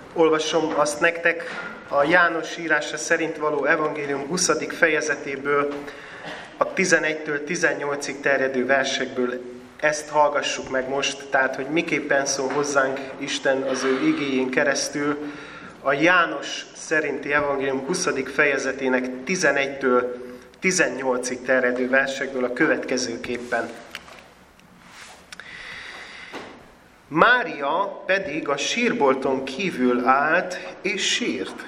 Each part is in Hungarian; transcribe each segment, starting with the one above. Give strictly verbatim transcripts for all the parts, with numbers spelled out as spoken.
Olvasom azt nektek a János írása szerint való evangélium huszadik fejezetéből, a tizenegytől tizennyolcig terjedő versekből. Ezt hallgassuk meg most, tehát, hogy miképpen szól hozzánk Isten az ő igéjén keresztül. A János szerinti evangélium huszadik fejezetének tizenegytől tizennyolcig terjedő versekből a következőképpen. Mária pedig a sírbolton kívül állt és sírt.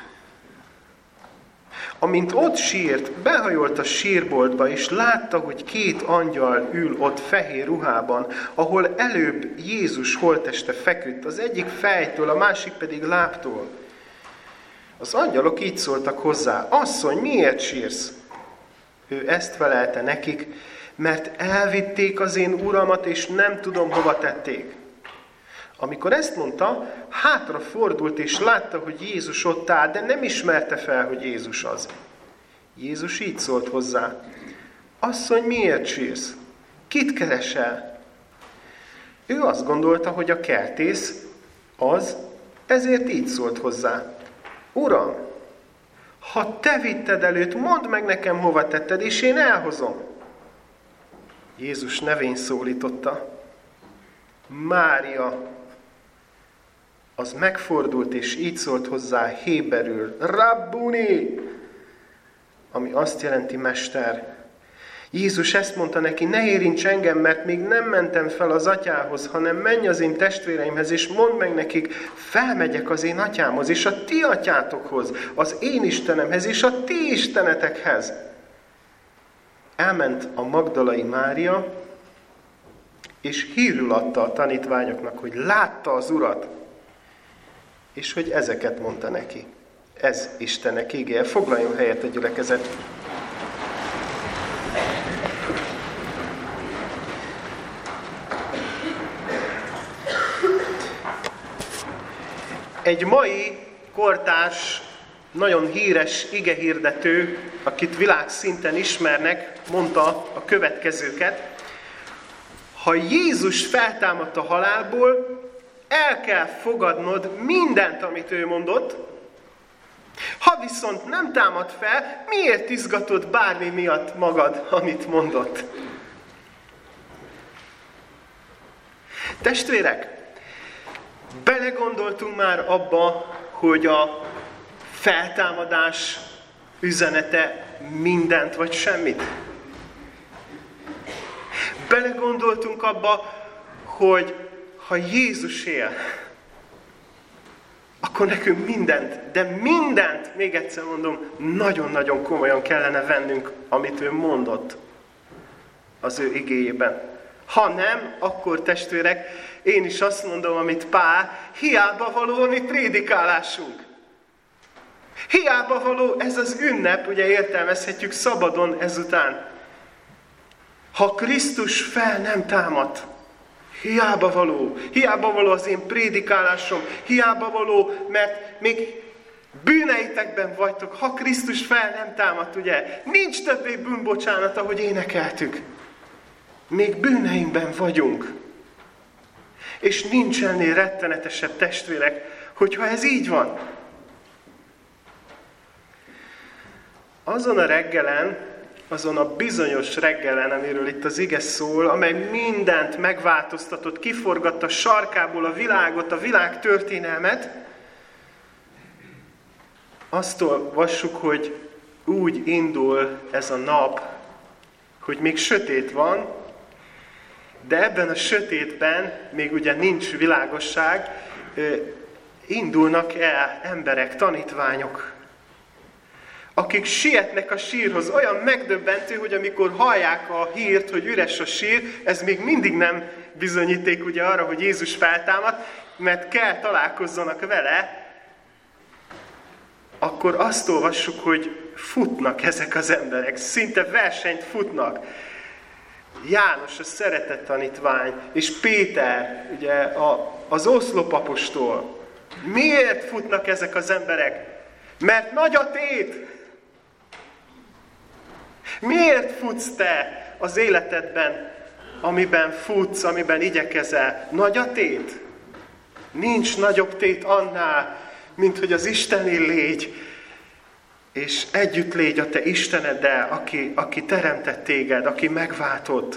Amint ott sírt, behajolt a sírboltba, és látta, hogy két angyal ül ott fehér ruhában, ahol előbb Jézus holtteste feküdt, az egyik fejtől, a másik pedig lábtól. Az angyalok így szóltak hozzá: Asszony, miért sírsz? Ő ezt felelte nekik: mert elvitték az én uramat, és nem tudom, hova tették. Amikor ezt mondta, hátra fordult, és látta, hogy Jézus ott áll, de nem ismerte fel, hogy Jézus az. Jézus így szólt hozzá: Asszony, miért sírsz? Kit keresel? Ő azt gondolta, hogy a kertész az, ezért így szólt hozzá: Uram, ha te vitted előtt, mondd meg nekem, hova tetted, és én elhozom. Jézus nevén szólította: Mária. Az megfordult, és így szólt hozzá héberül: Rabbuni, ami azt jelenti mester. Jézus ezt mondta neki: ne érints engem, mert még nem mentem fel az atyához, hanem menj az én testvéreimhez, és mondd meg nekik: felmegyek az én atyámhoz, és a ti atyátokhoz, az én Istenemhez, és a ti istenetekhez. Elment a magdalai Mária, és hírül adta a tanítványoknak, hogy látta az Urat, és hogy ezeket mondta neki. Ez Istennek igéje. Foglaljon helyet a gyülekezet. Egy mai kortárs, nagyon híres igehirdető, akit világszinten ismernek, mondta a következőket: ha Jézus feltámadt a halálból, el kell fogadnod mindent, amit ő mondott. Ha viszont nem támad fel, miért izgatod bármi miatt magad, amit mondott? Testvérek, belegondoltunk már abba, hogy a feltámadás üzenete mindent vagy semmit? Belegondoltunk abba, hogy ha Jézus él, akkor nekünk mindent, de mindent, még egyszer mondom, nagyon-nagyon komolyan kellene vennünk, amit ő mondott az ő igéjében. Ha nem, akkor testvérek, én is azt mondom, amit Pál, hiába való a mi prédikálásunk. Hiába való ez az ünnep, ugye értelmezhetjük szabadon ezután. Ha Krisztus fel nem támadt, hiába való, hiába való az én prédikálásom, hiába való, mert még bűneitekben vagytok, ha Krisztus fel nem támadt, ugye? Nincs többé bűnbocsánat, ahogy énekeltük. Még bűneinkben vagyunk. És nincs ennél rettenetesebb, testvérek, hogyha ez így van. Azon a reggelen, azon a bizonyos reggelen, amiről itt az ige szól, amely mindent megváltoztatott, kiforgatta sarkából a világot, a világ történelmet, azt olvassuk, hogy úgy indul ez a nap, hogy még sötét van, de ebben a sötétben, még ugye nincs világosság, indulnak el emberek, tanítványok, akik sietnek a sírhoz. Olyan megdöbbentő, hogy amikor hallják a hírt, hogy üres a sír, ez még mindig nem bizonyíték ugye arra, hogy Jézus feltámadt, mert kell találkozzanak vele, akkor azt olvassuk, hogy futnak ezek az emberek, szinte versenyt futnak. János, a szeretett tanítvány, és Péter, ugye a, az oszlopapostól. Miért futnak ezek az emberek? Mert nagy a tét! Miért futsz te az életedben, amiben futsz, amiben igyekezel? Nagy a tét? Nincs nagyobb tét annál, mint hogy az Istené légy, és együtt légy a te Isteneddel, aki, aki teremtett téged, aki megváltott.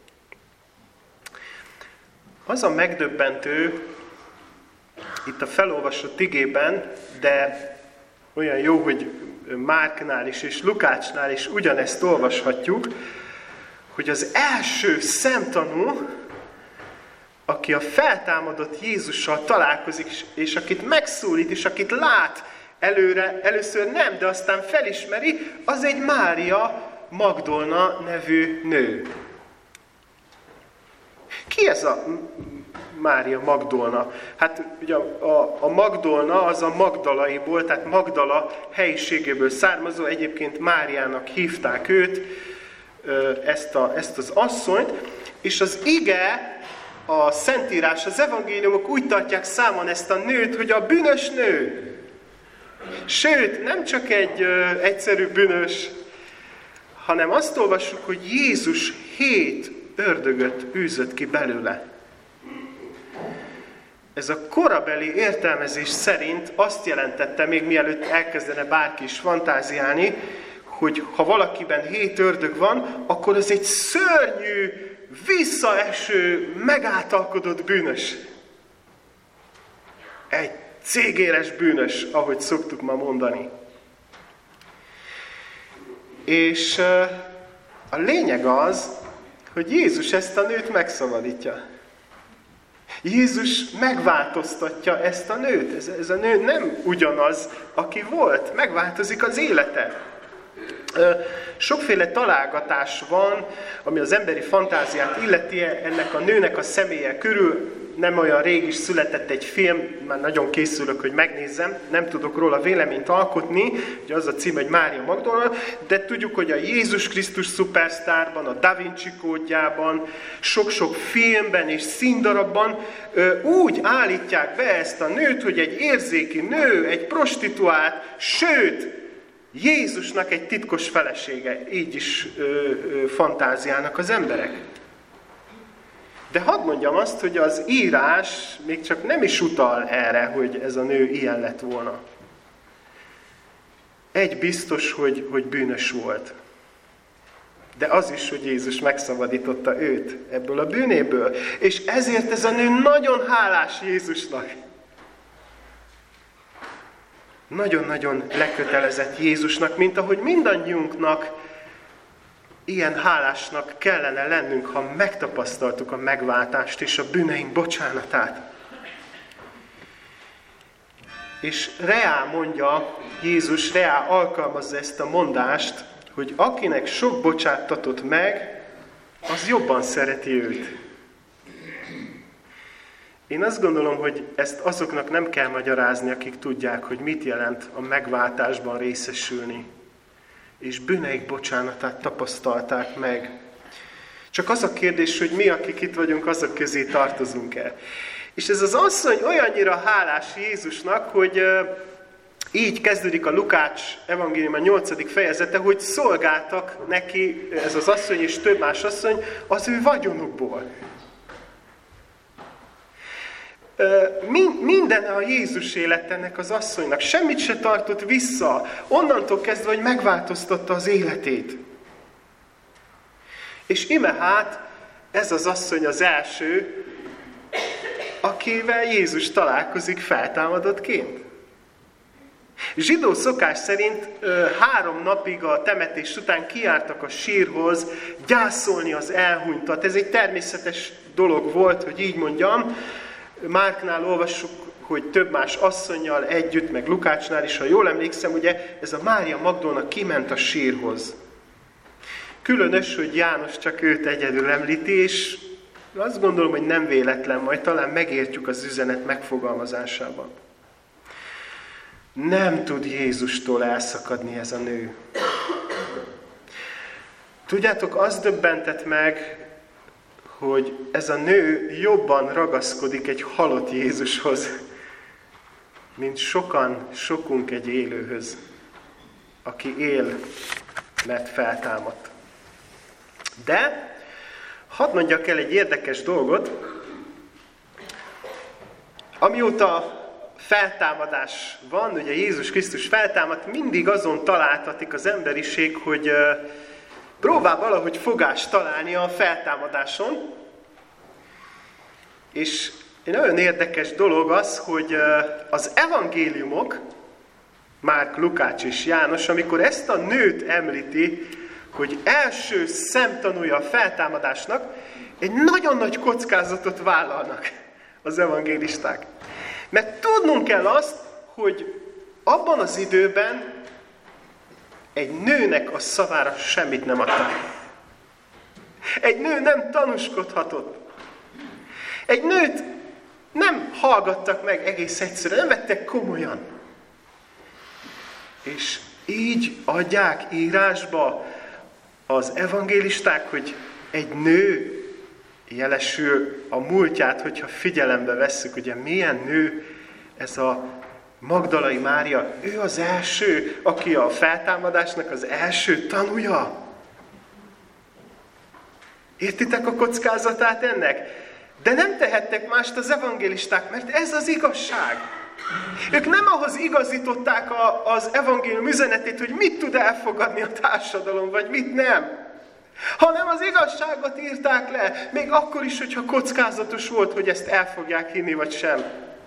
Az a megdöbbentő itt a felolvasott igében, de olyan jó, hogy Márknál is és Lukácsnál is ugyanezt olvashatjuk, hogy az első szemtanú, aki a feltámadott Jézussal találkozik, és akit megszólít, és akit lát előre, először nem, de aztán felismeri, az egy Mária Magdolna nevű nő. Ki ez a Mária Magdolna? Hát ugye a, a Magdolna az a Magdalaiból, tehát Magdala helyiségéből származó, egyébként Máriának hívták őt, ezt, a, ezt az asszonyt, és az ige, a Szentírás, az evangéliumok úgy tartják számon ezt a nőt, hogy a bűnös nő. Sőt, nem csak egy ö, egyszerű bűnös, hanem azt olvassuk, hogy Jézus hét ördögöt űzött ki belőle. Ez a korabeli értelmezés szerint azt jelentette, még mielőtt elkezdene bárki is fantáziálni, hogy ha valakiben hét ördög van, akkor az egy szörnyű, visszaeső, megáltalkodott bűnös. Egy cégéres bűnös, ahogy szoktuk ma mondani. És a lényeg az, hogy Jézus ezt a nőt megszabadítja. Jézus megváltoztatja ezt a nőt. Ez, ez a nő nem ugyanaz, aki volt. Megváltozik az élete. Sokféle találgatás van, ami az emberi fantáziát illeti, ennek a nőnek a személye körül. Nem olyan rég is született egy film, már nagyon készülök, hogy megnézzem, nem tudok róla véleményt alkotni, ugye az a cím, hogy Mária Magdolna, de tudjuk, hogy a Jézus Krisztus szupersztárban, a Da Vinci kódjában, sok-sok filmben és színdarabban úgy állítják be ezt a nőt, hogy egy érzéki nő, egy prostituált, sőt, Jézusnak egy titkos felesége. Így is ö, ö, fantáziálnak az emberek. De hadd mondjam azt, hogy az írás még csak nem is utal erre, hogy ez a nő ilyen lett volna. Egy biztos, hogy, hogy bűnös volt. De az is, hogy Jézus megszabadította őt ebből a bűnéből. És ezért ez a nő nagyon hálás Jézusnak. Nagyon-nagyon lekötelezett Jézusnak, mint ahogy mindannyiunknak ilyen hálásnak kellene lennünk, ha megtapasztaltuk a megváltást és a bűneink bocsánatát. És reá mondja, Jézus reá alkalmazza ezt a mondást, hogy akinek sok bocsáttatott meg, az jobban szereti őt. Én azt gondolom, hogy ezt azoknak nem kell magyarázni, akik tudják, hogy mit jelent a megváltásban részesülni. És bűneik bocsánatát tapasztalták meg. Csak az a kérdés, hogy mi, akik itt vagyunk, azok közé tartozunk-e. És ez az asszony olyannyira hálás Jézusnak, hogy így kezdődik a Lukács evangélium a nyolcadik fejezete, hogy szolgáltak neki, ez az asszony és több más asszony, az ő vagyonukból. Minden a Jézus élet ennek az asszonynak. Semmit se tartott vissza. Onnantól kezdve, hogy megváltoztatta az életét. És ime hát, ez az asszony az első, akivel Jézus találkozik feltámadottként. Zsidó szokás szerint három napig a temetés után kijártak a sírhoz gyászolni az elhunytat. Ez egy természetes dolog volt, hogy így mondjam. Márknál olvassuk, hogy több más asszonnyal együtt, meg Lukácsnál is, ha jól emlékszem, ugye ez a Mária Magdolna kiment a sírhoz. Különös, hogy János csak őt egyedül említi, és azt gondolom, hogy nem véletlen, majd talán megértjük az üzenet megfogalmazásában. Nem tud Jézustól elszakadni ez a nő. Tudjátok, az döbbentett meg, hogy ez a nő jobban ragaszkodik egy halott Jézushoz, mint sokan, sokunk egy élőhöz, aki él, mert feltámadt. De hadd mondjak el egy érdekes dolgot. Amióta feltámadás van, ugye Jézus Krisztus feltámadt, mindig azon találtatik az emberiség, hogy próbál valahogy fogást találni a feltámadáson. És egy nagyon érdekes dolog az, hogy az evangéliumok, Márk, Lukács és János, amikor ezt a nőt említi, hogy első szemtanúja a feltámadásnak, egy nagyon nagy kockázatot vállalnak az evangélisták. Mert tudnunk kell azt, hogy abban az időben egy nőnek a szavára semmit nem adtak. Egy nő nem tanúskodhatott. Egy nőt nem hallgattak meg egész egyszerűen, nem vettek komolyan. És így adják írásba az evangélisták, hogy egy nő, jelesül a múltját, hogyha figyelembe vesszük, ugye milyen nő ez a Magdalai Mária, ő az első, aki a feltámadásnak az első tanúja. Értitek a kockázatát ennek? De nem tehettek mást az evangélisták, mert ez az igazság. Ők nem ahhoz igazították a, az evangélium üzenetét, hogy mit tud elfogadni a társadalom, vagy mit nem. Hanem az igazságot írták le, még akkor is, hogyha kockázatos volt, hogy ezt el fogják hinni, vagy sem.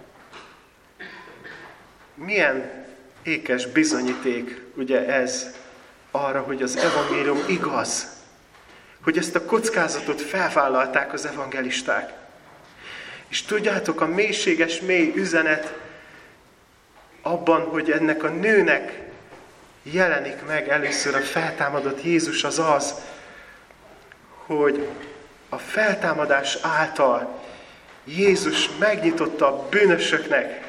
Milyen ékes bizonyíték, ugye ez, arra, hogy az evangélium igaz. Hogy ezt a kockázatot felvállalták az evangelisták. És tudjátok, a mélységes mély üzenet abban, hogy ennek a nőnek jelenik meg először a feltámadott Jézus, az az, hogy a feltámadás által Jézus megnyitotta a bűnösöknek,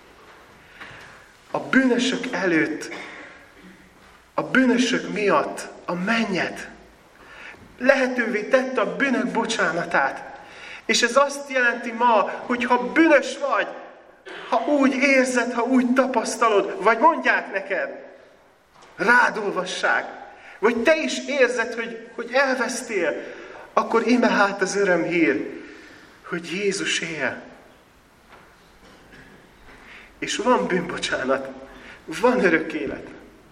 a bűnösök előtt, a bűnösök miatt a mennyet. Lehetővé tette a bűnök bocsánatát. És ez azt jelenti ma, hogy ha bűnös vagy, ha úgy érzed, ha úgy tapasztalod, vagy mondják neked, rád olvassák, vagy te is érzed, hogy, hogy elvesztél, akkor íme hát az örömhír, hogy Jézus él. És van bűnbocsánat, van örök élet.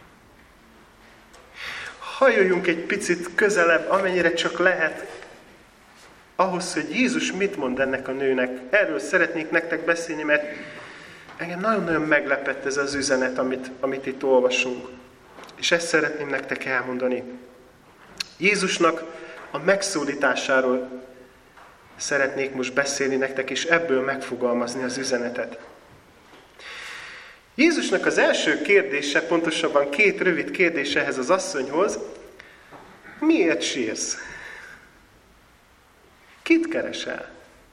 Hajoljunk egy picit közelebb, amennyire csak lehet, ahhoz, hogy Jézus mit mond ennek a nőnek. Erről szeretnék nektek beszélni, mert engem nagyon-nagyon meglepett ez az üzenet, amit, amit itt olvasunk. És ezt szeretném nektek elmondani. Jézusnak a megszólításáról szeretnék most beszélni nektek, és ebből megfogalmazni az üzenetet. Jézusnak az első kérdése, pontosabban két rövid kérdése ehhez az asszonyhoz, miért sírsz? Kit keresel?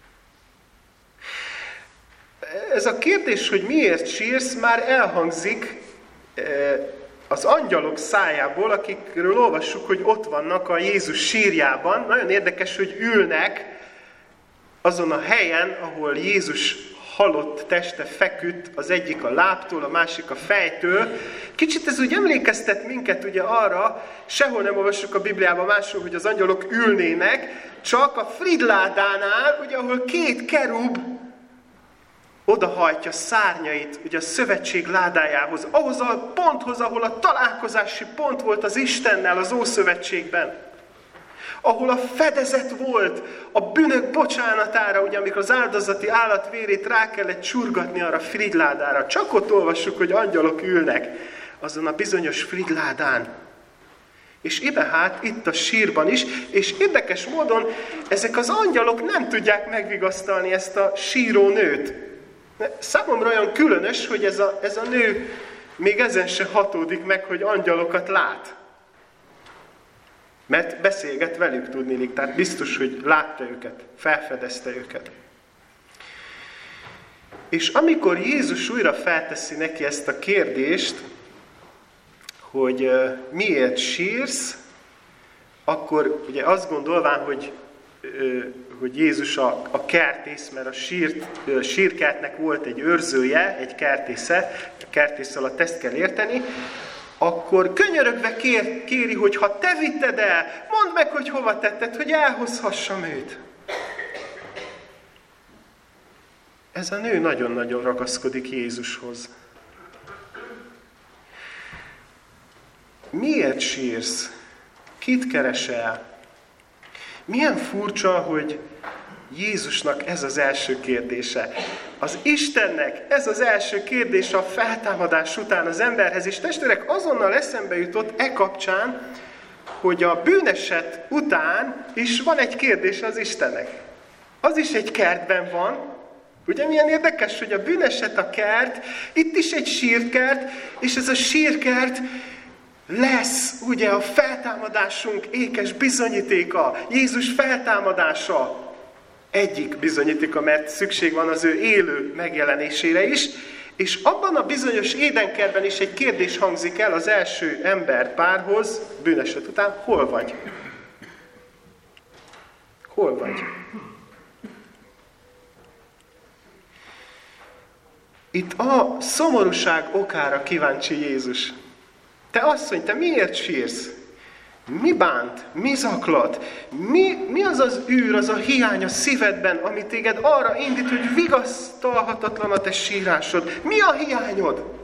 Ez a kérdés, hogy miért sírsz, már elhangzik az angyalok szájából, akikről olvassuk, hogy ott vannak a Jézus sírjában. Nagyon érdekes, hogy ülnek azon a helyen, ahol Jézus halott teste feküdt, az egyik a lábtól, a másik a fejtől. Kicsit ez úgy emlékeztet minket ugye arra, sehol nem olvassuk a Bibliában máshol, hogy az angyalok ülnének, csak a Fridládánál, ugye, ahol két kerub odahajtja szárnyait ugye a szövetség ládájához, ahhoz a ponthoz, ahol a találkozási pont volt az Istennel az Ószövetségben. Ahol a fedezet volt a bűnök bocsánatára, ugye amikor az áldozati állat vérét rá kellett csurgatni arra a Fridládára. Csak ott olvassuk, hogy angyalok ülnek azon a bizonyos Fridládán. És ide hát, itt a sírban is, és érdekes módon ezek az angyalok nem tudják megvigasztalni ezt a síró nőt. Számomra olyan különös, hogy ez a, ez a nő még ezen se hatódik meg, hogy angyalokat lát. Mert beszélget velük, tudniillik, tehát biztos, hogy látta őket, felfedezte őket. És amikor Jézus újra felteszi neki ezt a kérdést, hogy uh, miért sírsz, akkor ugye azt gondolván, hogy, uh, hogy Jézus a, a kertész, mert a sírt, uh, sírkertnek volt egy őrzője, egy kertésze, a kertész alatt ezt kell érteni, akkor könyörögve kér, kéri, hogy ha te vitted el, mondd meg, hogy hova tetted, hogy elhozhassam őt. ez a nő nagyon-nagyon ragaszkodik Jézushoz. Miért sírsz? Kit keresel? Milyen furcsa, hogy Jézusnak ez az első kérdése. Az Istennek ez az első kérdése a feltámadás után az emberhez. És testvérek, azonnal eszembe jutott e kapcsán, hogy a bűneset után is van egy kérdés az Istennek. Az is egy kertben van. Ugye milyen érdekes, hogy a bűneset a kert, itt is egy sírkert, és ez a sírkert lesz ugye a feltámadásunk ékes bizonyítéka, Jézus feltámadása egyik bizonyítéka, mert szükség van az ő élő megjelenésére is, és abban a bizonyos édenkertben is egy kérdés hangzik el az első ember párhoz, bűneset után, hol vagy? Hol vagy? Itt a szomorúság okára kíváncsi Jézus. Te asszony, te miért sírsz? Mi bánt? Mi zaklat? Mi, mi az az űr, az a hiány a szívedben, ami téged arra indít, hogy vigasztalhatatlan a te sírásod? Mi a hiányod?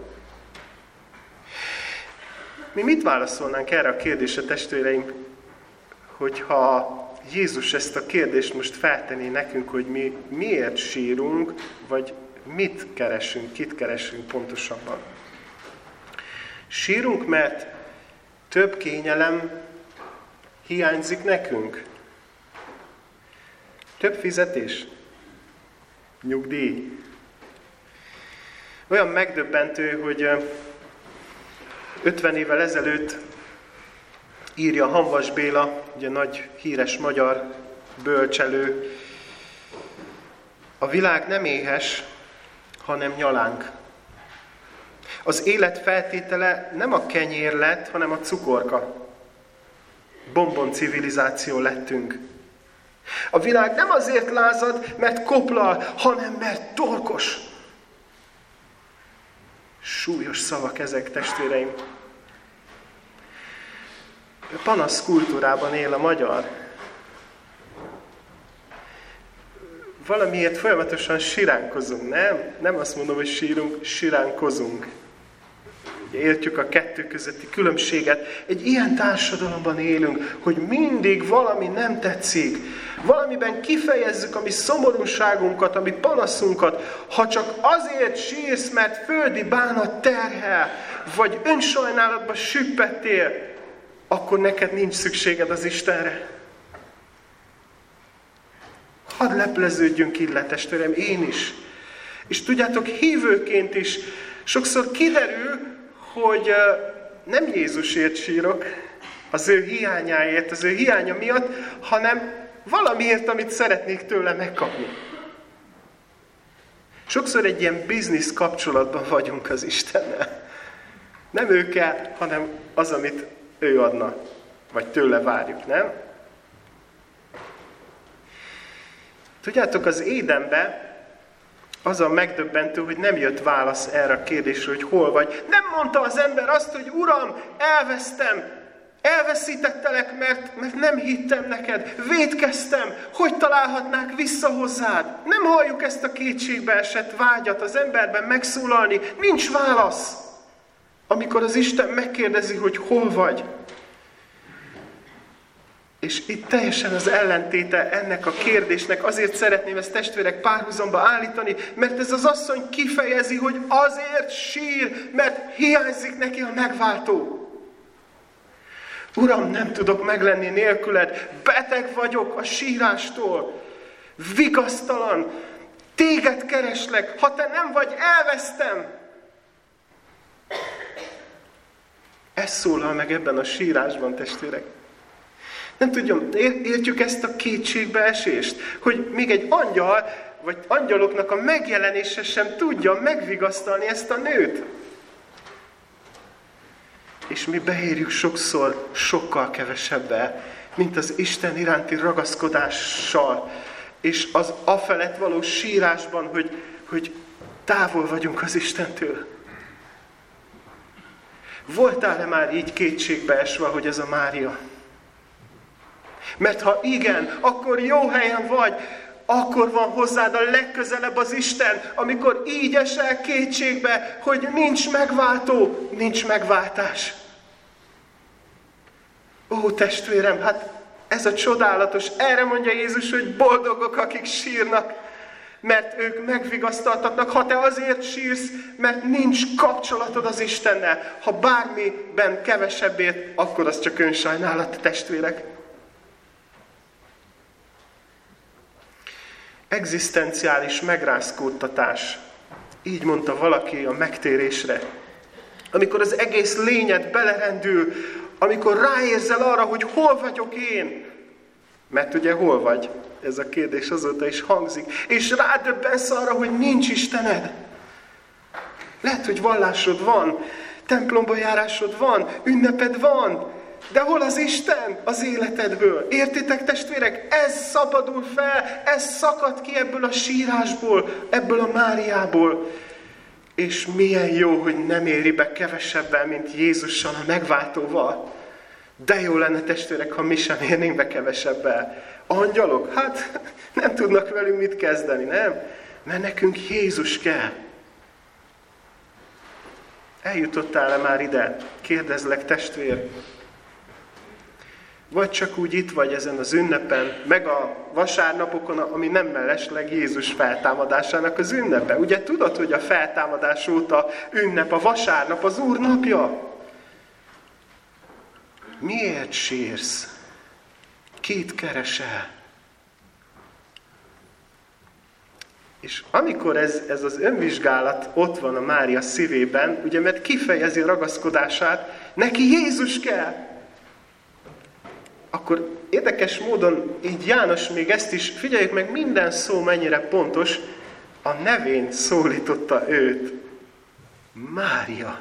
Mi mit válaszolnánk erre a kérdésre, testvéreim, hogyha Jézus ezt a kérdést most feltenné nekünk, hogy mi miért sírunk, vagy mit keresünk, kit keresünk pontosabban? Sírunk, mert több kényelem hiányzik nekünk. Több fizetés. Nyugdíj. Olyan megdöbbentő, hogy ötven évvel ezelőtt írja Hamvas Béla, ugye nagy híres magyar bölcselő, a világ nem éhes, hanem nyalánk. Az élet feltétele nem a kenyér lett, hanem a cukorka. Bombon civilizáció lettünk. A világ nem azért lázad, mert koplal, hanem mert torkos. Súlyos szavak ezek, testvéreim. Panasz kultúrában él a magyar. Valamiért folyamatosan siránkozunk, nem? Nem azt mondom, hogy sírunk, siránkozunk. Értjük a kettő közötti különbséget. Egy ilyen társadalomban élünk, hogy mindig valami nem tetszik. Valamiben kifejezzük a mi szomorúságunkat, a mi panaszunkat. Ha csak azért sírsz, mert földi bánat terhel, vagy önsajnálatba süppettél, akkor neked nincs szükséged az Istenre. Hadd lepleződjünk így le, testvérem, én is. És tudjátok, hívőként is sokszor kiderül, hogy nem Jézusért sírok, az ő hiányáért, az ő hiánya miatt, hanem valamiért, amit szeretnék tőle megkapni. Sokszor egy ilyen biznisz kapcsolatban vagyunk az Istennel. Nem ő kell, hanem az, amit ő adna, vagy tőle várjuk, nem? Tudjátok, az Édenbe az a megdöbbentő, hogy nem jött válasz erre a kérdésre, hogy hol vagy. Nem mondta az ember azt, hogy Uram, elvesztem, elveszítettelek, mert, mert nem hittem neked, vétkeztem, hogy találhatnák vissza hozzád. Nem halljuk ezt a kétségbe esett vágyat az emberben megszólalni, nincs válasz. Amikor az Isten megkérdezi, hogy hol vagy. És itt teljesen az ellentéte ennek a kérdésnek, azért szeretném ezt testvérek párhuzamba állítani, mert ez az asszony kifejezi, hogy azért sír, mert hiányzik neki a megváltó. Uram, nem tudok meglenni nélküled, beteg vagyok a sírástól, vigasztalan, téged kereslek, ha te nem vagy, elvesztem. Ez szólal meg ebben a sírásban, testvérek. Nem tudom, értjük ezt a kétségbeesést, hogy még egy angyal, vagy angyaloknak a megjelenése sem tudja megvigasztalni ezt a nőt. És mi beérjük sokszor sokkal kevesebbel, mint az Isten iránti ragaszkodással, és az afelett való sírásban, hogy, hogy távol vagyunk az Istentől. Voltál-e már így kétségbeesve, hogy ez a Mária? Mert ha igen, akkor jó helyen vagy, akkor van hozzád a legközelebb az Isten, amikor így esel kétségbe, hogy nincs megváltó, nincs megváltás. Ó, testvérem, hát ez a csodálatos, erre mondja Jézus, hogy boldogok, akik sírnak, mert ők megvigasztaltatnak. Ha te azért sírsz, mert nincs kapcsolatod az Istennel, ha bármiben kevesebbért, akkor az csak önsajnálat, testvérek. Egzisztenciális megrázkódtatás. Így mondta valaki a megtérésre. Amikor az egész lényed belerendül, amikor ráérzel arra, hogy hol vagyok én. Mert ugye hol vagy? Ez a kérdés azóta is hangzik. És rádöbbensz arra, hogy nincs Istened. Lehet, hogy vallásod van, templomba járásod van, ünneped van, de hol az Isten az életedből? Értitek, testvérek? Ez szabadul fel, ez szakad ki ebből a sírásból, ebből a Máriából. És milyen jó, hogy nem éri be kevesebben, mint Jézussal, a megváltóval. De jó lenne, testvérek, ha mi sem érnénk be kevesebbel. Angyalok? Hát nem tudnak velünk mit kezdeni, nem? Mert nekünk Jézus kell. Eljutottál-e már ide? Kérdezlek, testvér. Vagy csak úgy itt vagy ezen az ünnepen, meg a vasárnapokon, ami nem mellesleg Jézus feltámadásának az ünnepe. Ugye tudod, hogy a feltámadás óta ünnep a vasárnap, az Úr napja? Miért sírsz? Kit keresel? És amikor ez, ez az önvizsgálat ott van a Mária szívében, ugye, mert kifejezi a ragaszkodását, neki Jézus kell. Akkor érdekes módon így János még ezt is, figyeljük meg, minden szó mennyire pontos, a nevén szólította őt. Mária.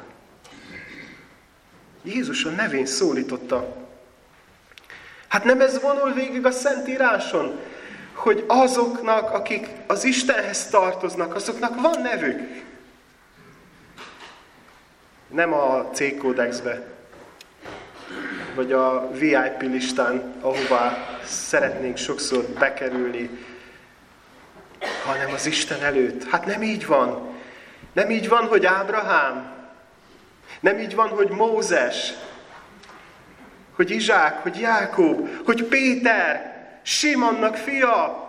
Jézus a nevén szólította. Hát nem ez vonul végig a Szentíráson, hogy azoknak, akik az Istenhez tartoznak, azoknak van nevük. Nem a C-kódexbe, vagy a vé i pé listán, ahová szeretnénk sokszor bekerülni, hanem az Isten előtt. Hát nem így van. Nem így van, hogy Ábrahám. Nem így van, hogy Mózes, hogy Izsák, hogy Jákob, hogy Péter, Simonnak fia.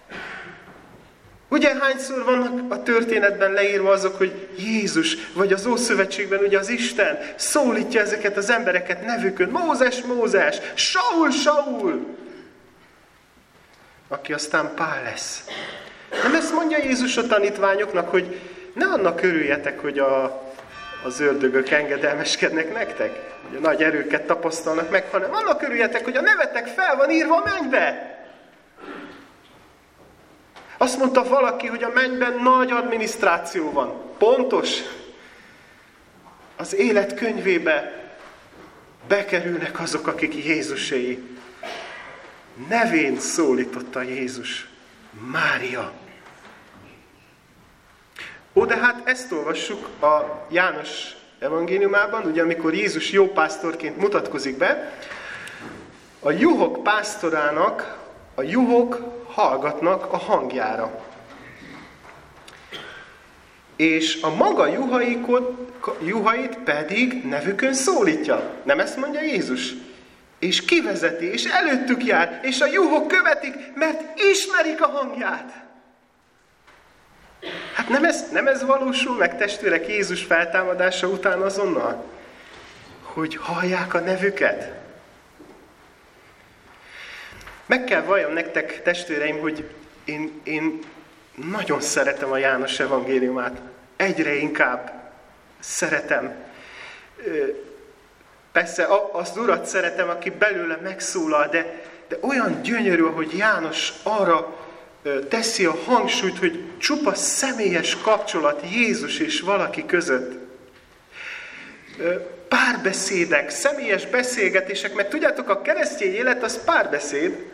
Ugye hányszor vannak a történetben leírva azok, hogy Jézus, vagy az Ószövetségben ugye az Isten szólítja ezeket az embereket nevükön. Mózes, Mózes, Saul, Saul, aki aztán Pál lesz. Nem ezt mondja Jézus a tanítványoknak, hogy ne annak örüljetek, hogy a, az ördögök engedelmeskednek nektek, hogy a nagy erőket tapasztalnak meg, hanem annak örüljetek, hogy a nevetek fel van írva a mennybe. Azt mondta valaki, hogy a mennyben nagy adminisztráció van. Pontos. Az élet könyvébe bekerülnek azok, akik Jézuséi. Nevén szólította Jézus. Mária. Ó, de hát ezt olvassuk a János evangéliumában, ugye amikor Jézus jó pásztorként mutatkozik be, a juhok pásztorának a juhok hallgatnak a hangjára. És a maga juhaikot, juhait pedig nevükön szólítja. Nem ezt mondja Jézus? És kivezeti, és előttük jár, és a juhok követik, mert ismerik a hangját. Hát nem ez, nem ez valósul meg, testvérek, Jézus feltámadása után azonnal? Hogy hallják a nevüket? Meg kell valljam nektek, testvéreim, hogy én, én nagyon szeretem a János evangéliumát. Egyre inkább szeretem. Persze azt Urat szeretem, aki belőle megszólal, de, de olyan gyönyörű, hogy János arra teszi a hangsúlyt, hogy csupa személyes kapcsolat Jézus és valaki között. Párbeszédek, személyes beszélgetések, mert tudjátok, a keresztény élet az párbeszéd,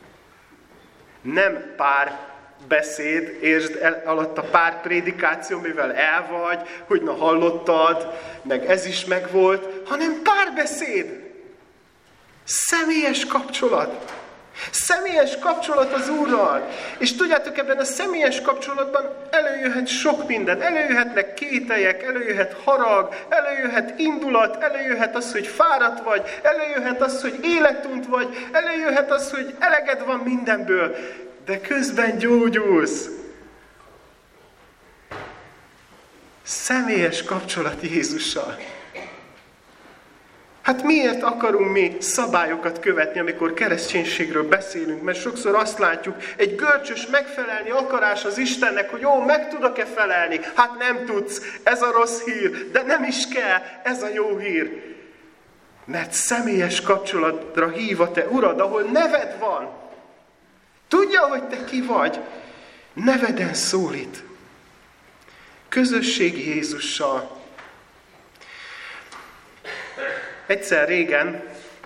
nem párbeszéd, értsd el alatt a párprédikáció, mivel el vagy, hogy na hallottad, meg ez is megvolt, hanem párbeszéd, személyes kapcsolat. Személyes kapcsolat az Úrral. És tudjátok, ebben a személyes kapcsolatban előjöhet sok minden. Előjöhetnek kételyek, előjöhet harag, előjöhet indulat, előjöhet az, hogy fáradt vagy, előjöhet az, hogy életunt vagy, előjöhet az, hogy eleged van mindenből, de közben gyógyulsz. Személyes kapcsolat Jézussal. Hát miért akarunk mi szabályokat követni, amikor kereszténységről beszélünk? Mert sokszor azt látjuk, egy görcsös megfelelni akarás az Istennek, hogy ó, meg tudok-e felelni? Hát nem tudsz, ez a rossz hír, de nem is kell, ez a jó hír. Mert személyes kapcsolatra hív a te Urad, ahol neved van. Tudja, hogy te ki vagy. Neveden szólít. Közösség Jézussal. Egyszer régen,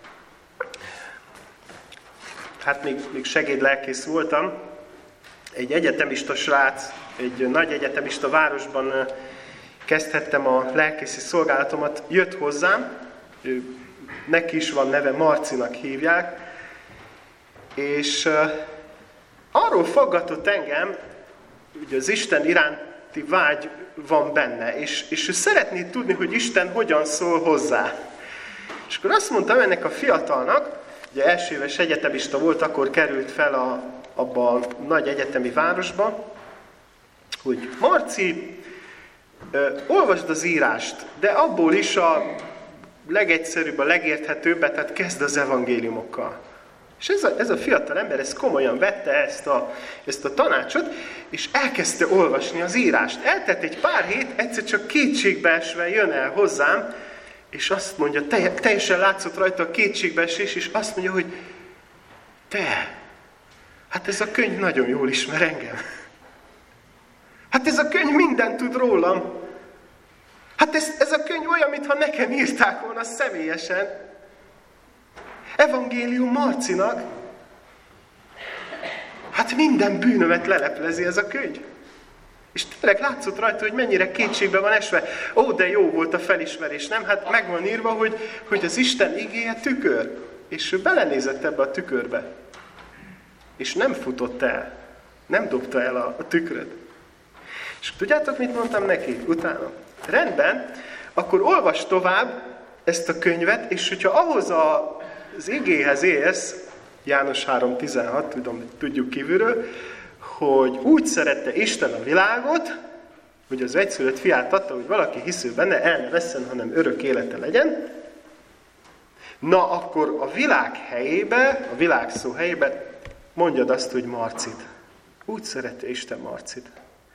hát még, még segédlelkész voltam, egy egyetemista srác, egy nagy egyetemista városban kezdhettem a lelkészi szolgálatomat, jött hozzám, ő, neki is van neve, Marcinak hívják, és uh, arról faggatott engem, hogy az Isten iránti vágy van benne, és, és ő szeretné tudni, hogy Isten hogyan szól hozzá. És akkor azt mondtam ennek a fiatalnak, ugye első éves egyetemista volt, akkor került fel a, abba a nagy egyetemi városba, hogy Marci, ö, olvasd az írást, de abból is a legegyszerűbb, a legérthetőbbet, tehát kezd az evangéliumokkal. És ez a, ez a fiatal ember ezt komolyan vette, ezt a, ezt a tanácsot, és elkezdte olvasni az írást. Eltett egy pár hét, egyszer csak kétségbeesve jön el hozzám, és azt mondja, teljesen látszott rajta a kétségbeesés, és azt mondja, hogy te, hát ez a könyv nagyon jól ismer engem. Hát ez a könyv mindent tud rólam. Hát ez, ez a könyv olyan, mintha nekem írták volna személyesen. Evangélium Marcinak. Hát minden bűnömet leleplezi ez a könyv. És tényleg látszott rajta, hogy mennyire kétségbe van esve. Ó, de jó volt a felismerés, nem? Hát meg van írva, hogy, hogy az Isten igéje tükör. És ő belenézett ebbe a tükörbe. És nem futott el. Nem dobta el a, a tükröt. És tudjátok, mit mondtam neki utána? Rendben, akkor olvasd tovább ezt a könyvet, és hogyha ahhoz a, az igéhez érsz, János három tizenhat, tudom, tudjuk kívülről, hogy úgy szerette Isten a világot, hogy az egyszülött fiát adta, hogy valaki hisző benne, el ne vesszen, hanem örök élete legyen. Na, akkor a világ helyébe, a világ szó helyébe mondjad azt, hogy Marcit. Úgy szerette Isten Marcit.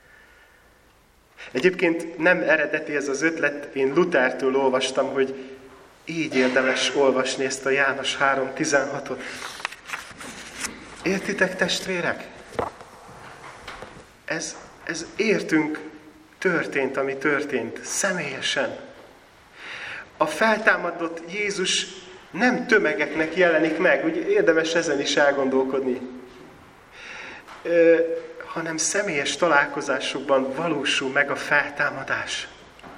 Egyébként nem eredeti ez az ötlet, én Luthertől olvastam, hogy így érdemes olvasni ezt a János három tizenhatot. Értitek, testvérek? Ez, ez értünk történt, ami történt, személyesen. A feltámadott Jézus nem tömegeknek jelenik meg, ugye érdemes ezen is elgondolkodni, Ö, hanem személyes találkozásokban valósul meg a feltámadás.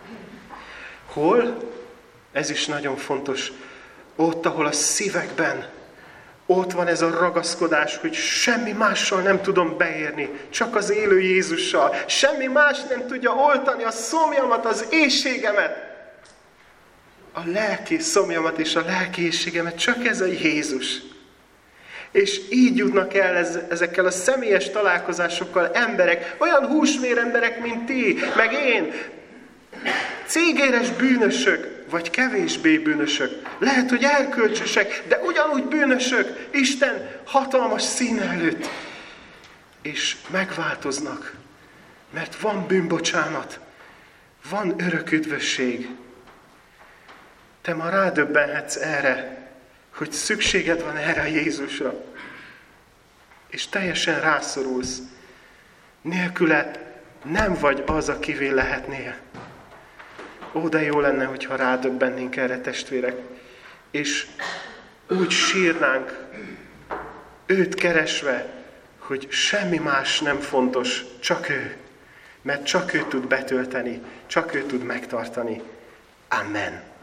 Hol? Ez is nagyon fontos. Ott, ahol a szívekben, ott van ez a ragaszkodás, hogy semmi mással nem tudom beérni, csak az élő Jézussal. Semmi más nem tudja oltani a szomjamat, az éhségemet. A lelki szomjamat és a lelki éhségemet, csak ez a Jézus. És így jutnak el ez, ezekkel a személyes találkozásokkal emberek, olyan húsvér emberek, mint ti, meg én, cégéres bűnösök, vagy kevésbé bűnösök. Lehet, hogy erkölcsösek, de ugyanúgy bűnösök Isten hatalmas színe előtt. És megváltoznak, mert van bűnbocsánat, van örök üdvösség. Te ma rádöbbenhetsz erre, hogy szükséged van erre a Jézusra. És teljesen rászorulsz. Nélküle nem vagy az, akivé lehetnél. Ó, de jó lenne, hogyha rádöbbennénk erre, testvérek. És úgy sírnánk, őt keresve, hogy semmi más nem fontos, csak ő. Mert csak ő tud betölteni, csak ő tud megtartani. Amen.